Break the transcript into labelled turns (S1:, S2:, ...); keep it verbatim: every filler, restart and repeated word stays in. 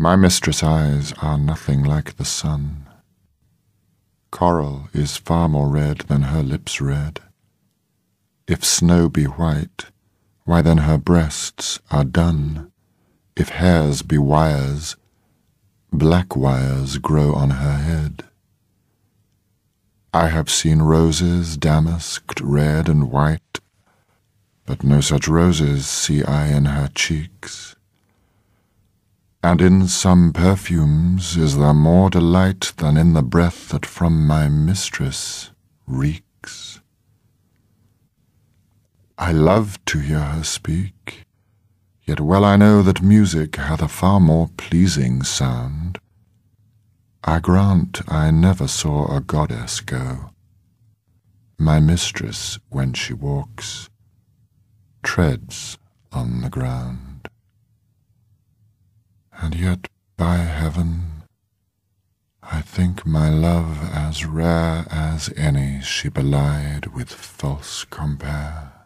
S1: My mistress' eyes are nothing like the sun. Coral is far more red than her lips red. If snow be white, why then her breasts are dun. If hairs be wires, black wires grow on her head. I have seen roses damasked red and white, but no such roses see I in her cheeks. And in some perfumes is there more delight than in the breath that from my mistress reeks. I love to hear her speak, yet well I know that music hath a far more pleasing sound. I grant I never saw a goddess go. My mistress, when she walks, treads on the ground. And yet, by heaven, I think my love as rare as any she belied with false compare.